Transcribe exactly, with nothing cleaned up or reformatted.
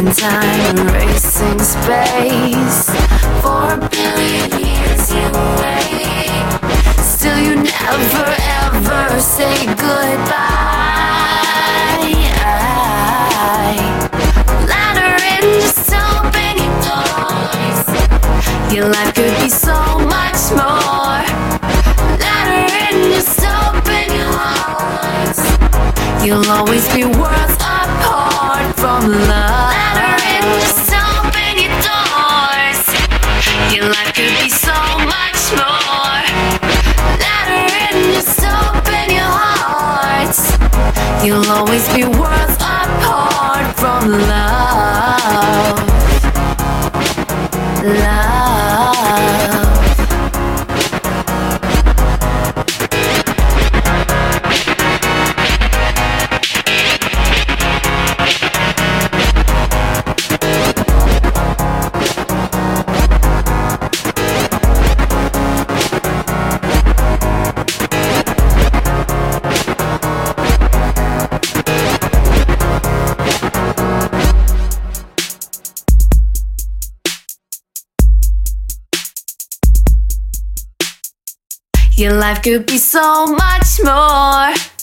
in time, erasing space. For a billion years you wait, still you never ever say goodbye. Ladder in, just open your doors. Your life could be so much more. Ladder in, just open your hearts. You'll always be worlds apart from love. Ladder in, just open your doors. Your life could be so much more. Ladder in, just open your hearts. You'll always be worlds apart from love. Love. Your life could be so much more.